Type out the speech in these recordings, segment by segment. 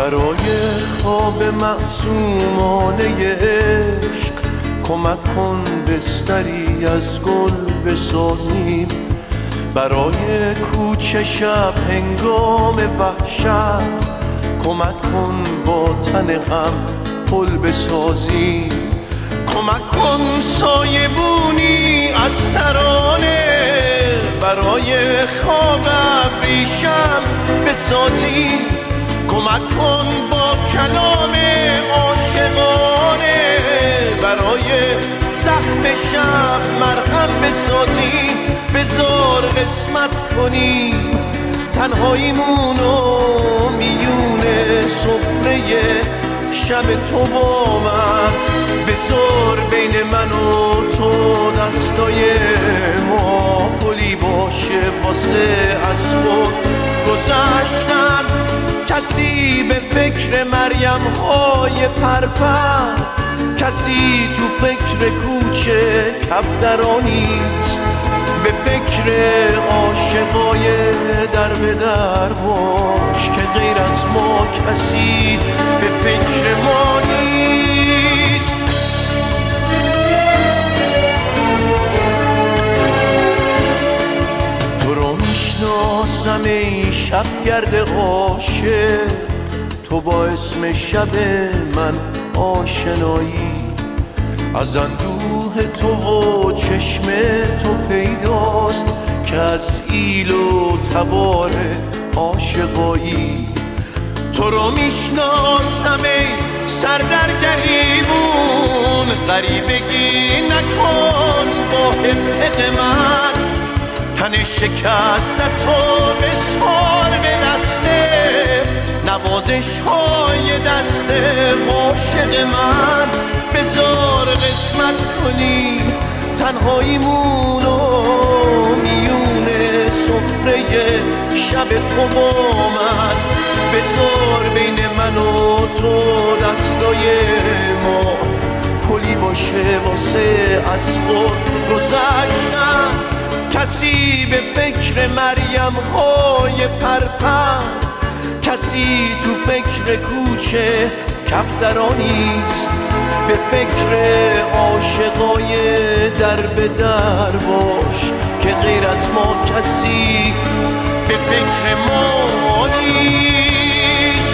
برای خواب معصومانه عشق کمک کن بستری از گل بسازیم، برای کوچه شب هنگام وحشت کمک کن با تن هم پل بسازیم، کمک کن سایبونی از ترانه برای خواب ابریشم بسازیم، کمک کن با کلام عاشقانه برای زخم شب مرهم بسازیم، بذار قسمت کنیم تنهاییمونو میون سفره شب تو با من، بذار بین من و تو دستای ما پلی باشه واسه از خود گذشتن، کسی به فکر مریم های پرپر، کسی تو فکر کوچه کفترانیست، به فکر عاشقای در به در باش که غیر از ما کسی به فکر ما نیست. تو رو میشناسم ای شبگرد عاشق، تو با اسم شب من آشنایی، از اندوه تو و چشم تو پیداست که از ایل و تبار عاشقایی، تو رو میشناسم ای سر در گریبون، غریبگی نکن با حق من، تن شکست تو بسپار به دسته نوازش های دست عاشق من، بذار قسمت کنیم تنهاییمونو میون سفره شب تو با من، بذار بین من و تو دستای ما پلی باشه واسه از خود گذشتن، کسی به فکر مریم های پرپر، کسی تو فکر کوچه کفترانیست، به فکر عاشقای در به در باش که غیر از ما کسی به فکر ما نیست.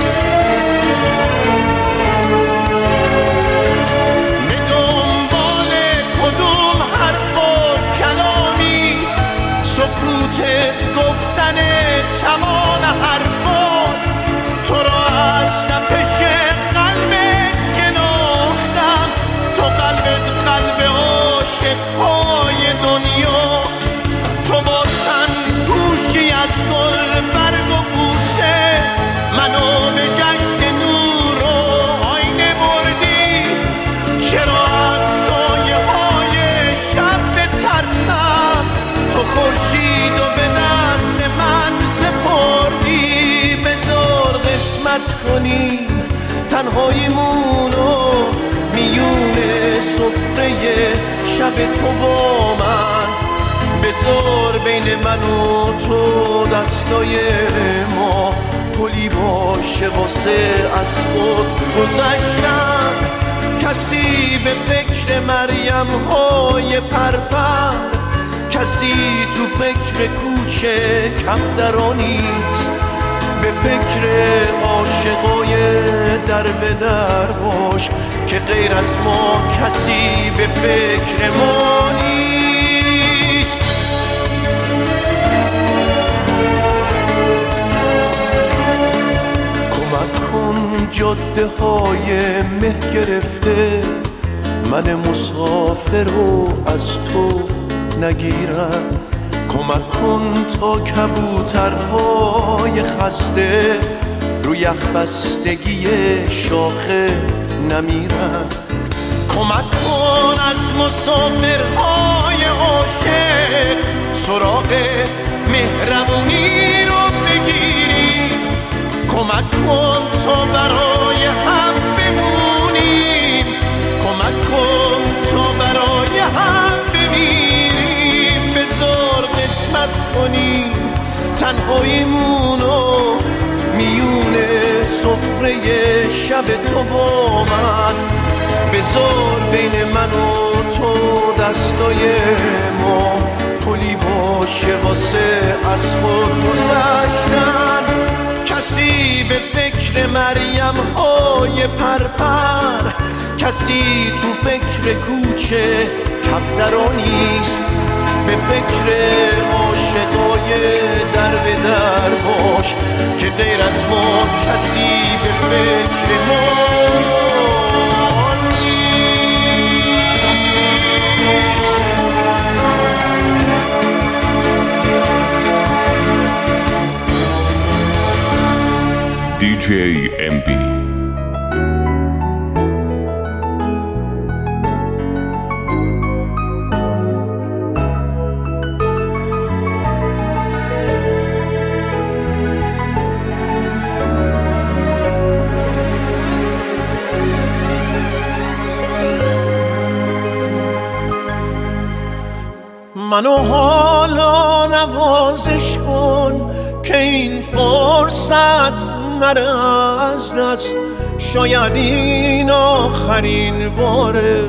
به دنبال کدوم حرف و کلامی سکوتت گفتن تمام حرفاست، تو را از نپش قلبت شناختم، تو قلبت قلب عاشقهای دنیاست، تو با تن گوشی از گل برگ و بوسه منو به جشن نور و آینه بردی، چرا از سایه های شب بترسم، تو خورشید و به نسل من سپردی، بذار قسمت کنیم تنهاییمونو میون سفره شب تو با من، بذار بین من و تو دستای ما پلی باشه واسه از خود گذشتن، کسی به فکر مریم های پرپر، کسی تو فکر کوچه کفترانیست، به فکر عاشقای در به در باش که غیر از ما کسی به فکر ما نیست. کمک کن جاده های مه گرفته من مسافر رو از تو نگیرم، کمک کن تا کبوترهای خسته روی یخ بستگی شاخه نمیرن، کمک کن از مسافرهای عاشق سراغ مهربونی رو بگیری، کمک کن تا برای هم بمونیم، کمک کن تا برای هم بمیریم، بذار قسمت کنیم تنهاییمونو میون صبح شب تو با من، بذار بین من و تو دستای ما پلی باشه واسه از خود گذشتن. کسی به فکر مریم های پرپر، کسی تو فکر کوچه کفترا نیست، به فکر عاشقای در به در باش که غیر از ما کسی به فکر ما نیست. DJ MB منو حالا نوازش کن که این فرصت نره از دست، شاید این آخرین باره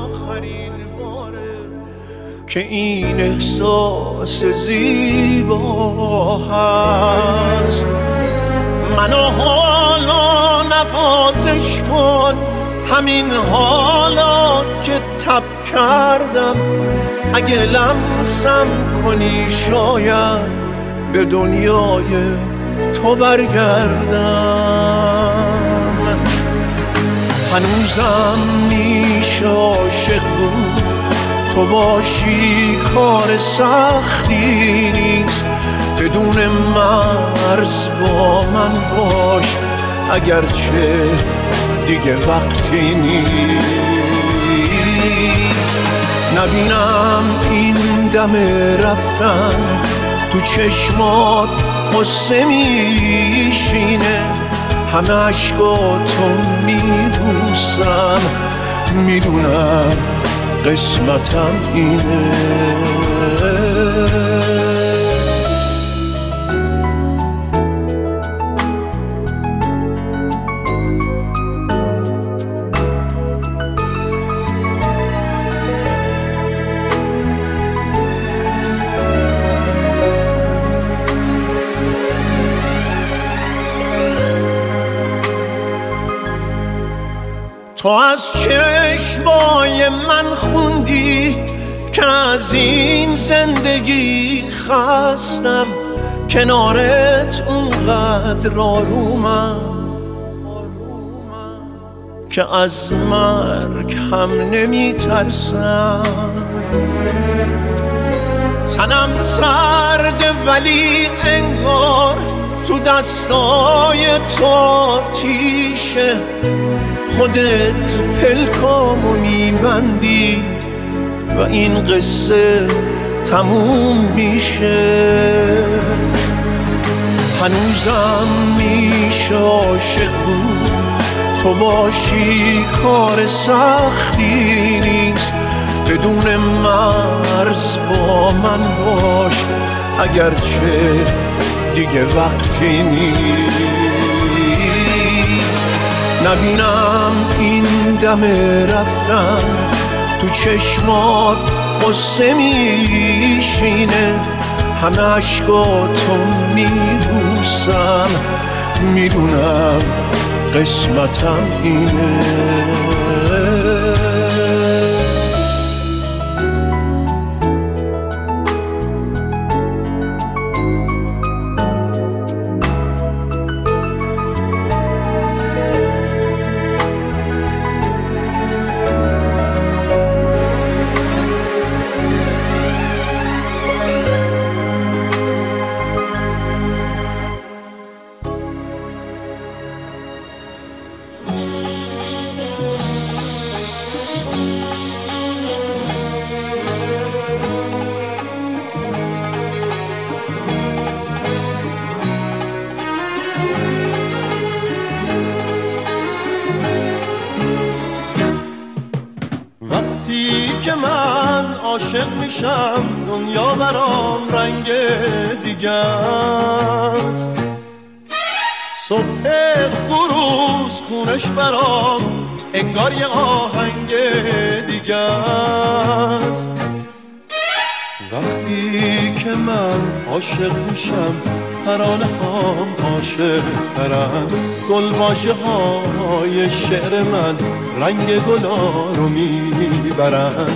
که این احساس زیبا هست. منو حالا نوازش کن، همین حالا که تب کردم، اگه لمسم کنی شاید به دنیای تو برگردم. هنوزم میشه عاشق بود، تو باشی کار سختی نیست، بدون مرز با من باش اگرچه دیگه وقتی نیست. نبینم این دم رفتن تو چشمات قصه میشینه، همه عشقاتو میبوسم، میدونم قسمتم اینه. تو از چشمای من خوندی که از این زندگی خستم، کنارت اونقدر آرومم که از مرگ هم نمی ترسم. تنم سرده ولی انگار تو دستای تو آتیشه، خودت پلکامو میبندی و این قصه تموم میشه. هنوزم میشه عاشق بود، تو باشی کار سختی نیست، بدون مرز با من باش اگرچه دیگه وقتی نیست. نبینم این دم رفتن تو چشمات قصه میشینه، همه عشقاتو میبوسم، میدونم قسمتم اینه. که من عاشق میشم دنیا برام رنگ دیگه است، صبح خروس خونش برام انگار یه آهنگ دیگه است. وقتی که من عاشق میشم ترانه هم عاشق ترن، گلواژه های شعر من رنگ گلا رو میبرن.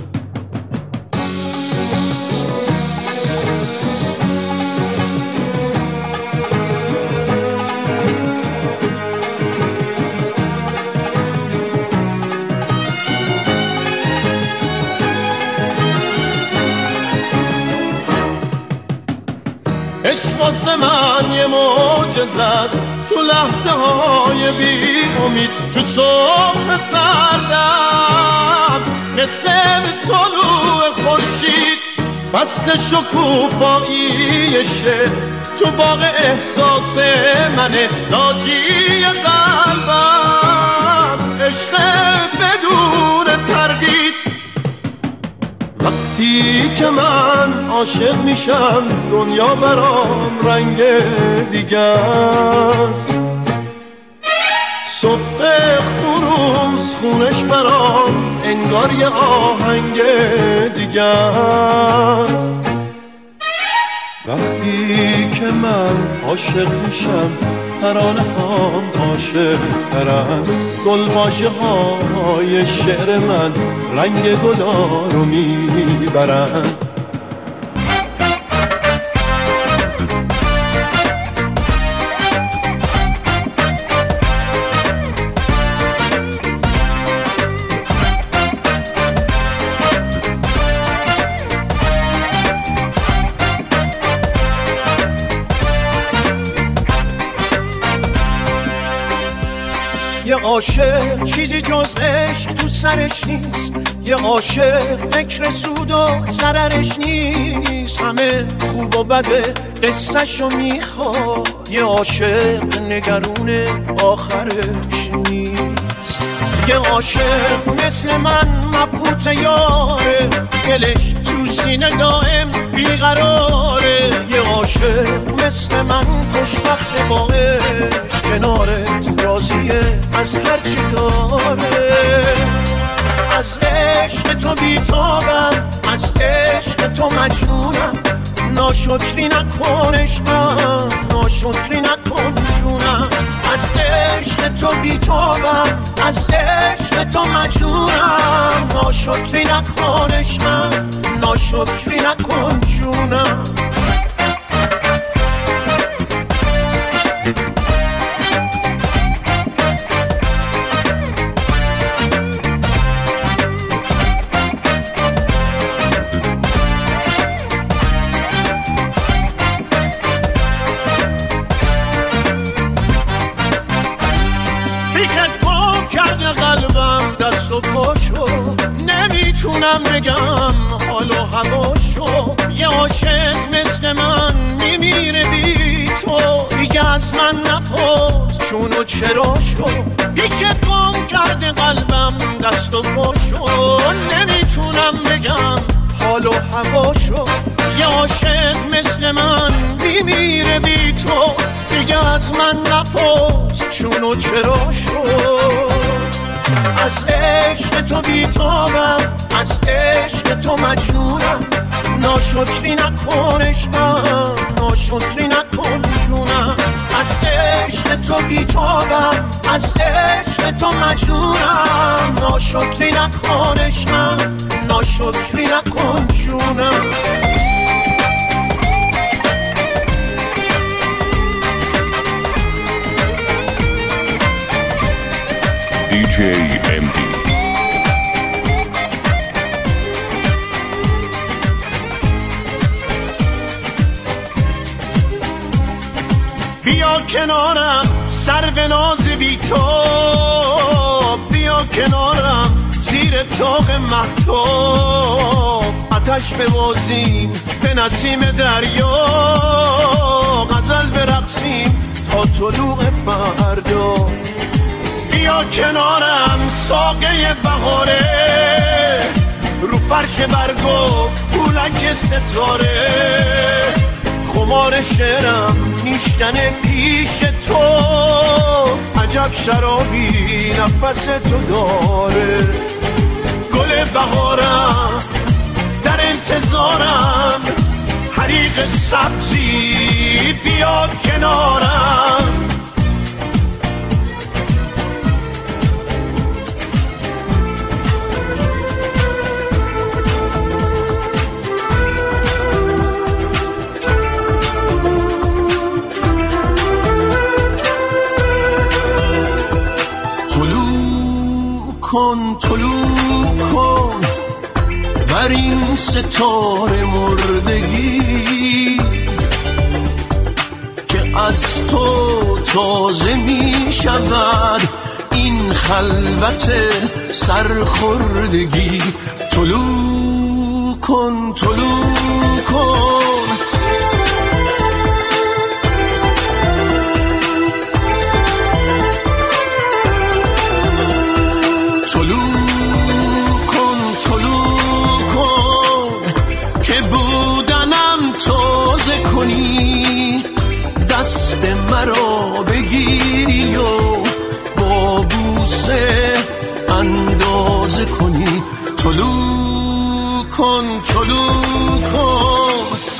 عشق واسه من یه معجزه است، تو لحظه های بی امید، تو صبح سردم مثل طلوع خورشید، فصل شکوفاییشه تو باغ احساس منه، ناجی قلبم عشق بدون تردید. وقتی که من عاشق میشم دنیا برام رنگ دیگه است. صبح خروس خونش برام انگار یه آهنگ دیگه است. وقتی که من عاشق میشم ترانه هم عاشق ترن، گلواژه های شعر من رنگ گلا رو میبرن. یه عاشق چیزی جز عشق تو سرش نیست، یه عاشق فکر سود و ضررش نیست، همه خوب و بده قصه‌شو میخواد، یه عاشق نگرون آخرش نیست. یه عاشق مثل من مبهوت یاره، دلش تو سینه دائم بیقراره، یه عاشق مثل من خوشبخت با عشق، کنارت راضیه از هر چی داره. از عشق تو بیتابم، از عشق تو مجنونم، ناشکری نکن عشقم، ناشکری نکن جونم. از عشق تو بیتابم، از عشق تو مجنونم، ناشکری نکن عشقم، ناشکری نکن جونم. دست و پاشو نمیتونم بگم حال و هواشو، یه عاشق مثل من میمیره بی تو، دیگه از من نپرس چون و چراشو، پیشت گم کرده قلبم دست و پاشو، نمیتونم بگم حال و هواشو، یه عاشق مثل من میمیره بی تو، دیگه از من نپرس چون و چراشو. از عشق تو بیتابم، از عشق تو مجنونم، ناشکری نکن عشقم، ناشکری نکن جونم. از عشق تو بیتابم، از عشق تو مجنونم، ناشکری نکن عشقم، ناشکری نکن جونم. DJ MB. بیا کنارم سر به ناز بی تو، بیا کنارم زیر طاق مهتاب، آتش ببازیم به نسیم دریا، غزل برقصیم تا طلوع فردا. بیا کنارم ساقه بهاره، رو فرش برگو پولک ستاره، خمار شعرم نیشتن پیش تو، عجب شرابی نفس تو داره. گل بهارم در انتظارم، حریق سبزی بیا کنارم. طلوع کن بر این ستاره مردگی که از تو تازه می شود این خلوت سرخوردگی. طلوع کن طلوع کن دست مرا بگیری و با بوسه اندازه کنی. طلوع کن طلوع کن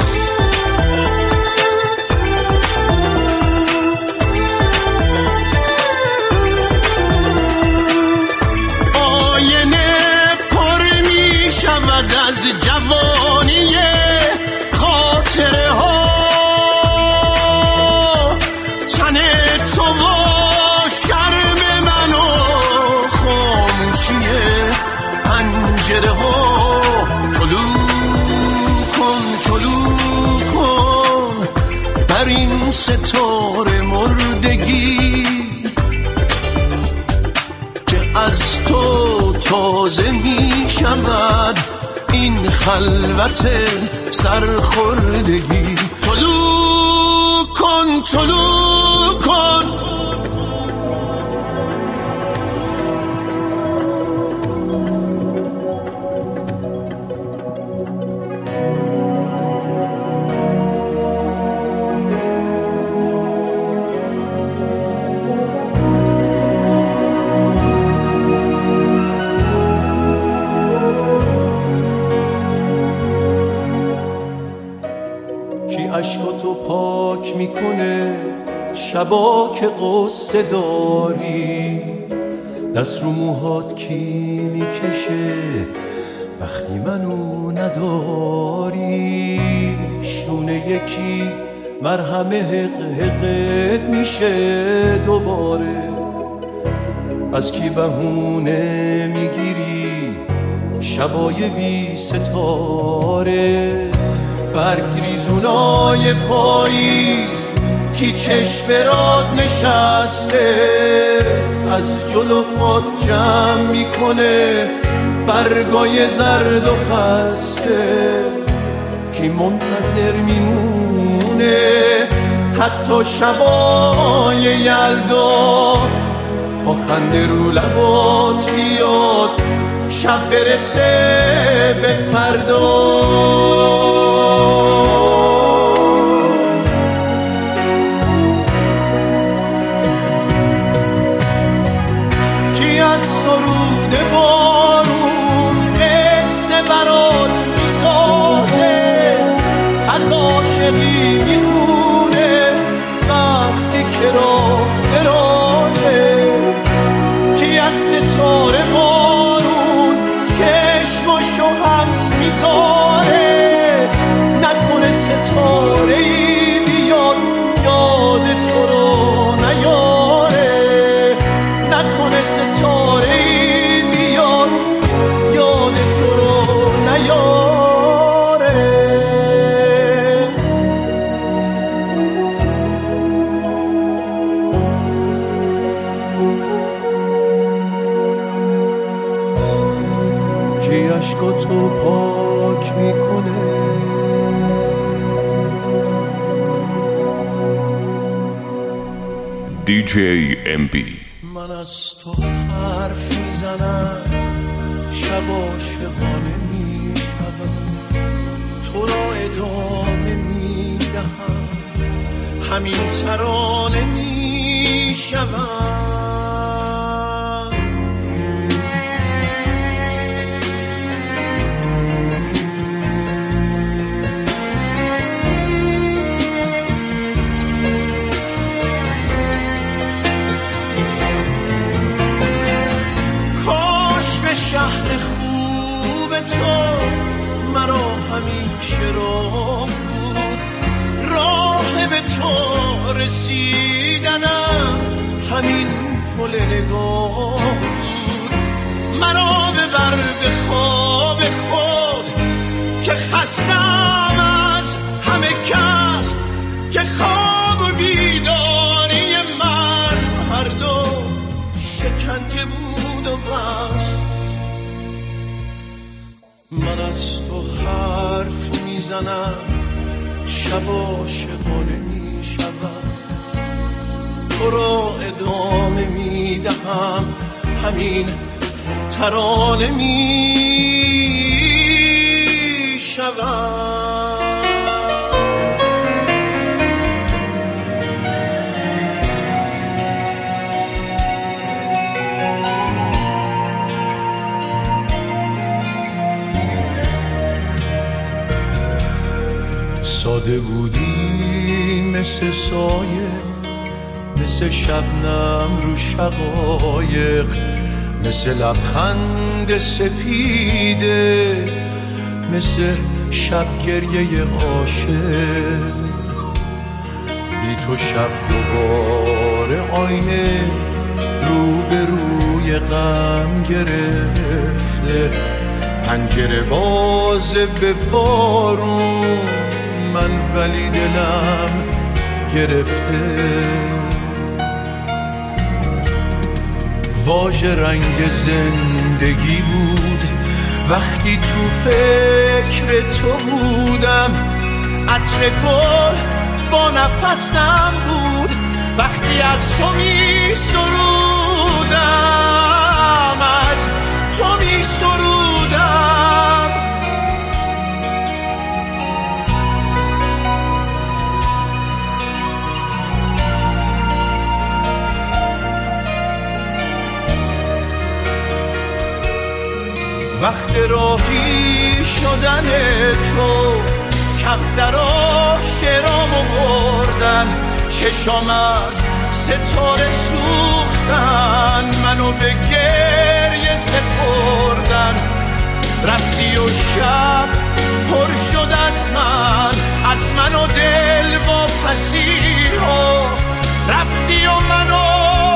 آینه پر می شود از جوانی خاطره ها، پنجره ها. طلوع کن بر این ستاره مردگی که از تو تازه می شود این خلوت سرخوردگی. طلوع کن طلوع کن عشقاتو پاک میکنه شبا که قصه داری، دست رو موهات کی میکشه وقتی منو نداری. شونه یکی مرهم حقت میشه دوباره، از کی بهونه میگیری شبای بی ستاره. برگریزونای پاییز کی چشم برات نشسته، از جلو پات جمع میکنه برگای زرد و خسته. کی منتظر میمونه حتی شبای یلدا تا خنده رو لبات بیاد شب برسه به فردا. کی از سرود بارون قصه برات میسازه، از عاشقی میخونه وقتی که راه درازه. کی از ستاره بارون چشماشو هم میذاره، نکنه ستاره ای بیاد یاد تو رو نیاره. نکنه ستاره ای بیاد یاد تو رو نیاره. کی عشقاتو پاک میکنه DJ MB. من از تو حرف میزنم شب عاشقانه میشنوم، تو را ادامه میدهم همین ترانه می شود. کاش به شهر خوب تو مرا همیشه راه بود، راه به تو رسیدنم همین پل نگاه بود. مرا ببر به خواب خود که خستم از همه کس، که خواب و بیداری من هر دو شکنجه بود و بس. من از تو حرف میزنم شب عاشقانه میشود، تو را ادامه میدهم همین ترانه میشود. ساده بودی مثل سایه، مثل شبنم رو شقایق، مثل لبخند سپیده، مثل شب گریه عاشق. بی تو شب دوباره آینه رو به روی غم گرفته، پنجره بازه به بارون من ولی دلم گرفته. واژه رنگ زندگی بود وقتی تو فکر تو بودم، عطر گل با نفسم بود وقتی از تو می سرودم، از تو می سرودم. وقت راهی شدن تو کفترا شرامو بردن، چشام از ستاره سوختن، منو به گریه سپردن. رفتی و شب پر شد از من و دل و پسیها، رفتی و منو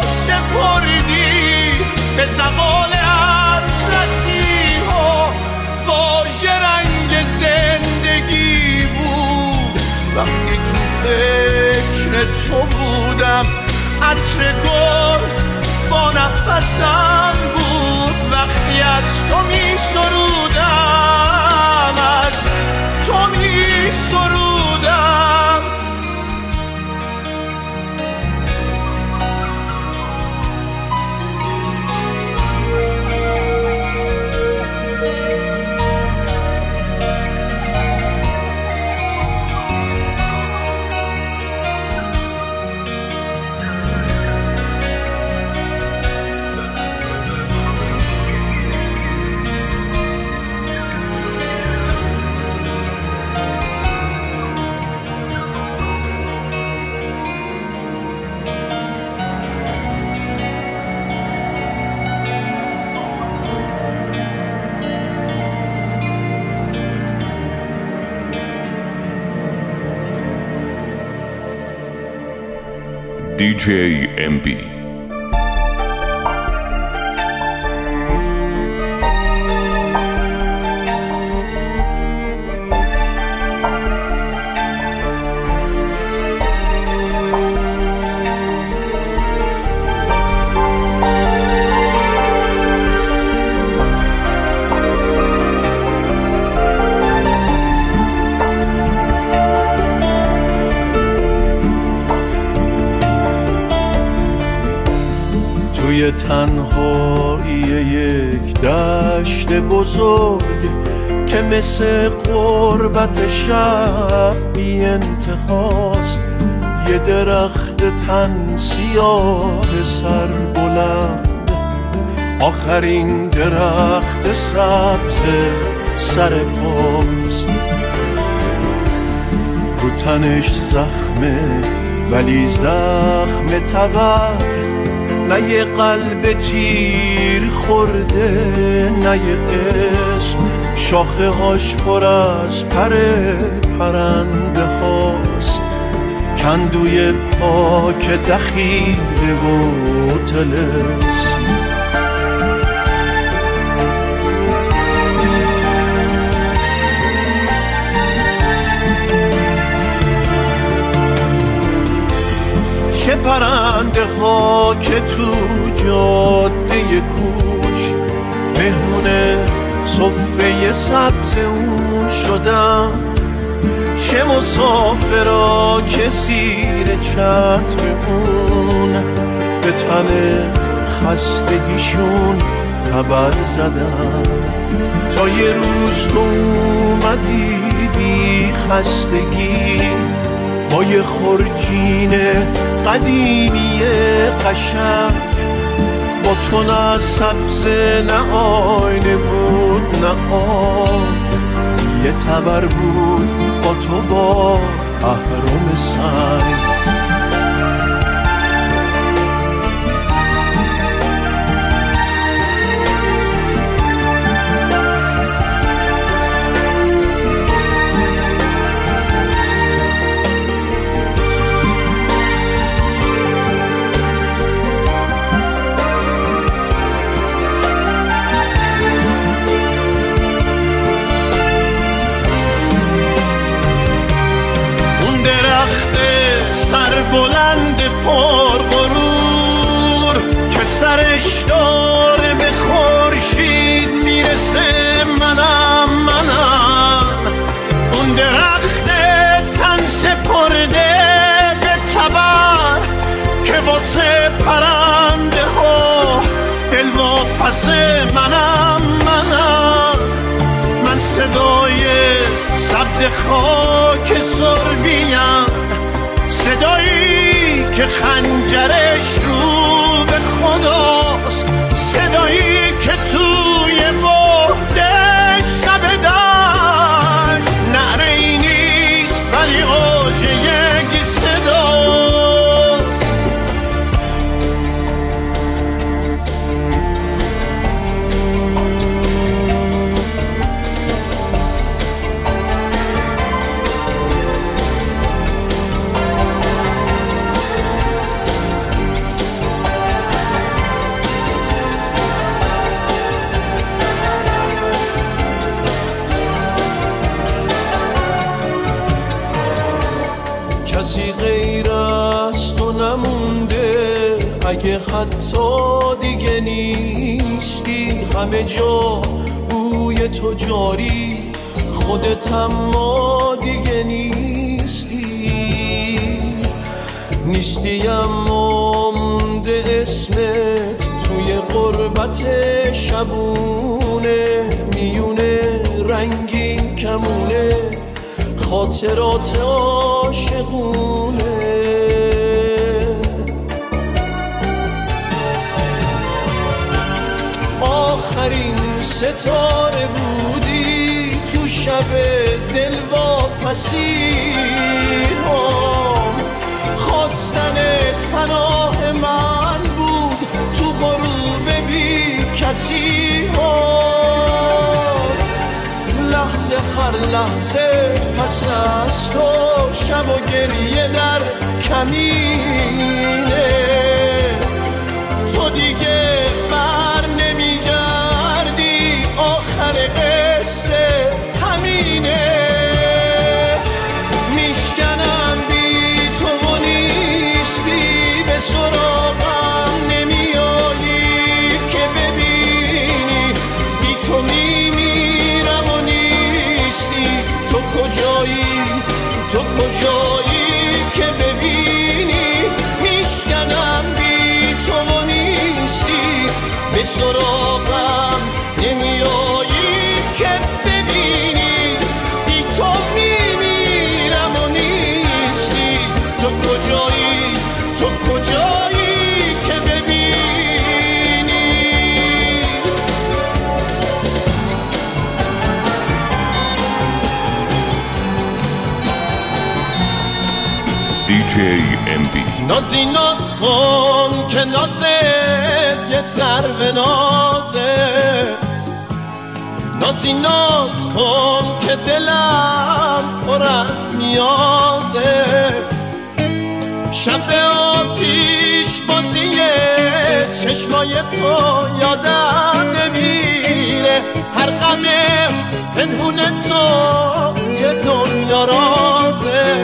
سپردی به زوال عرض رسیها. واژه رنگ زندگی بود وقتی تو فکر تو بودم، عطر گل با نفسم بود وقتی از تو می سرودم، از تو می سرودم. DJ MB. توی تنهایی یک دشت بزرگ که مثل قربت شب بی انتهاست، یه درخت تن سیاه سر بلند، آخرین درخت سبز سر پاست. رو تنش زخمه ولی زخم تبر، نه یه قلب تیر خورده نه یه اسم. شاخه هاش پر از پر پرنده هاست، کندوی پاک دخیله و طلسم. چه پرنده ها که تو جاده کوچ مهمون سفره سبز اون شدن، چه مسافرها که زیر چتر اون به تن خستگیشون خبر زدن. تا یه روز تو اومدی بی خستگی با یه خورجین قدیمی قشنگ، با تو نه سبز نه آینه بود نه آب، یه تبر بود با تو با اهرم سنگ. بلند پر غرور که سرش داره به خورشید میرسه، منم اون درخت تن سپرده به تبر که واسه پرنده ها دلواپس. من صدای سبز خاک سربیم، صدایی که خنجرش رو به خداست، صدایی که توی بهده شب دشت نعره ای نیست ولی آج یک صداست. کسی غیر از تو نمونده، اگه حتی دیگه نیستی. همه جا بوی تو جاری، خودت اما دیگه نیستی اما مونده اسمت توی غربت شبونه. میونه رنگین کمونه خاطرات عاشقونه. آخرین ستاره بودی تو شب دلواپسی هم، خواستنت پناه من بود تو غروب بی کسی هم. لحظه هر لحظه پس از تو شب و گریه در کمینه. تو دیگه بر نمیگردی، آخر قصه همینه. میشکنم بی تو و نیستی، به سراغم نمیایی که ببینی بی تو میمیرم و نیستی. تو کجایی که ببینی میشکنم DJ MB. نازی ناز کن که نازت یه سر به نازه، نازی ناز کن که دلم پر از نیازه. شب آتیش بازی چشمای تو یادم نمیره، هر غم پنهون تو یه دنیا رازه.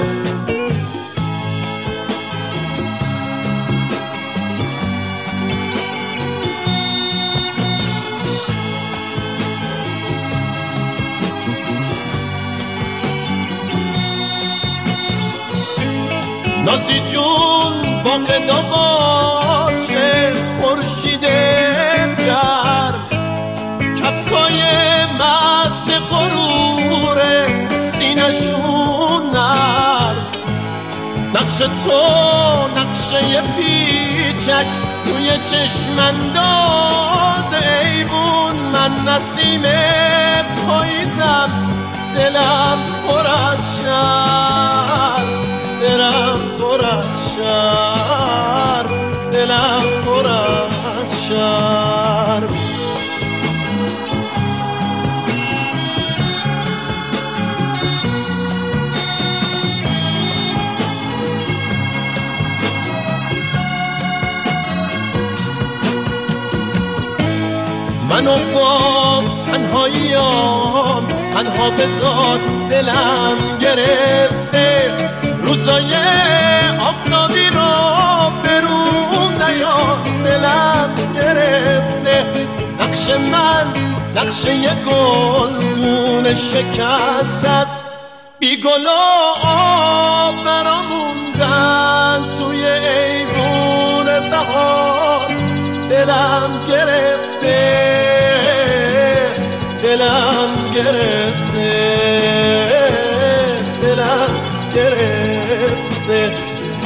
نازی جون باقدا باشه خورشید گرم، کپکای مست غرور سینشون نرم. نقش تو نقشه پیچک توی چشم انداز ایوون، من نسیم پاییزم دلم پر از شرم، دلم پر از شرم، دلم پر از شرم. منو با تنهاییام تنها بذار، دلم گرفته روزای آفتابی رو بروم نیار، دلم گرفته. نقش من نقشه یه گلدون شکست است، بی گل و آب مرا موندن توی ایوون بهار. دلم گرفته، دلم گرفته، دلم گرفته.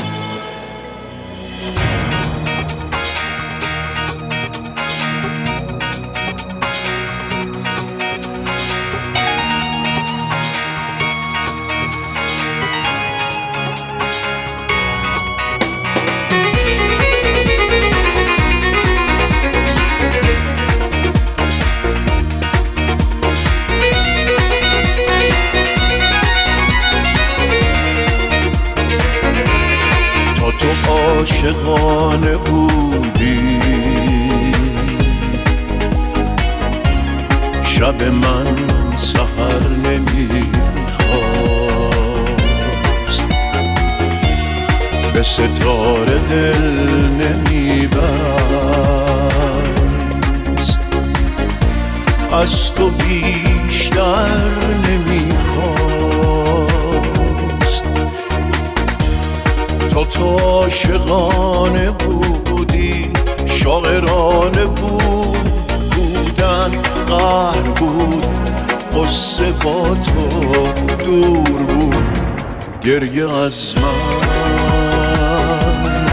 تو عاشقانه بودی، شب من سحر نمیخواست، به ستاره دل نمیبست، از تو بیشتر نمیخواست. تو عاشقانه بودی، شاعرانه بودن قهر بود، قصه با تو دور بود گریه از من.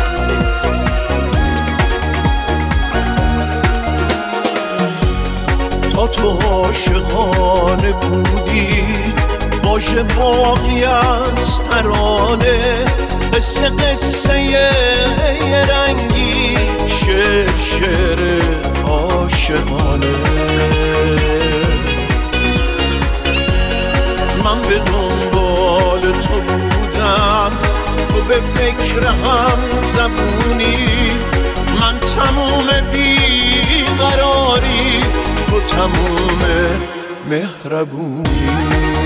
تو عاشقانه بودی، باشه باقی از ترانه، قصه قصه یه رنگی، شعر شعر عاشقانه. من به دنبال تو بودم، تو به فکر هم زبونی، من تموم بیقراری، تو تموم مهربونی.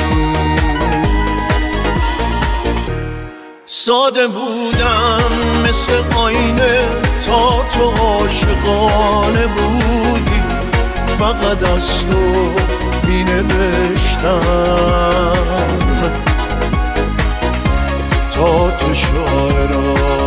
ساده بودم مثل آینه تا تو عاشقانه بودی، فقط از تو می نوشتم تا تو شاعرانه